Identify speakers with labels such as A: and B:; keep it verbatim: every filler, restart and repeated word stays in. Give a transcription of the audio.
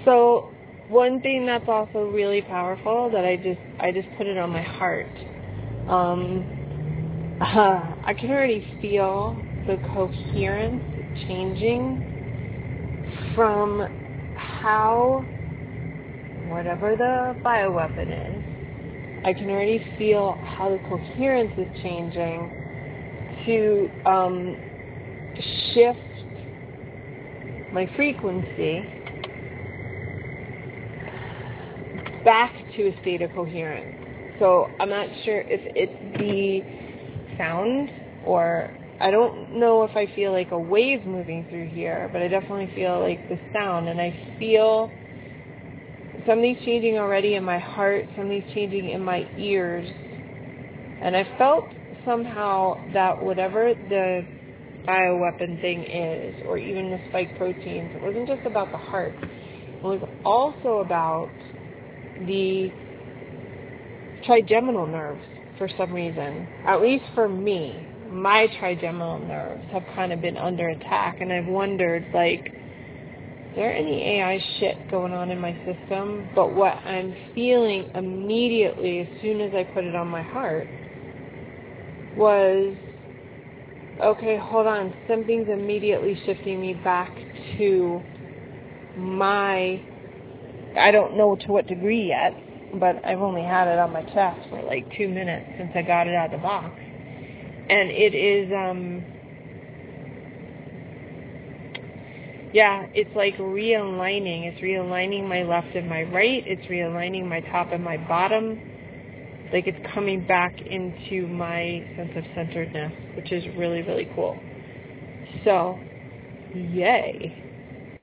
A: So one thing that's also really powerful that I just I just put it on my heart. Um, uh, I can already feel the coherence changing from how whatever the bioweapon is. I can already feel how the coherence is changing to um, shift my frequency back to a state of coherence. So I'm not sure if it's the sound, or I don't know if I feel like a wave moving through here, but I definitely feel like the sound, and I feel something's changing already in my heart, something's changing in my ears, and I felt somehow that whatever the bioweapon thing is, or even the spike proteins, it wasn't just about the heart, it was also about the trigeminal nerves for some reason. At least for me, my trigeminal nerves have kind of been under attack, and I've wondered, like, is there any A I shit going on in my system? But what I'm feeling immediately as soon as I put it on my heart was, okay, hold on, something's immediately shifting me back to my, I don't know to what degree yet, but I've only had it on my chest for like two minutes since I got it out of the box. And it is, um, yeah, it's like realigning. It's realigning my left and my right. It's realigning my top and my bottom. Like it's coming back into my sense of centeredness, which is really, really cool. So, yay.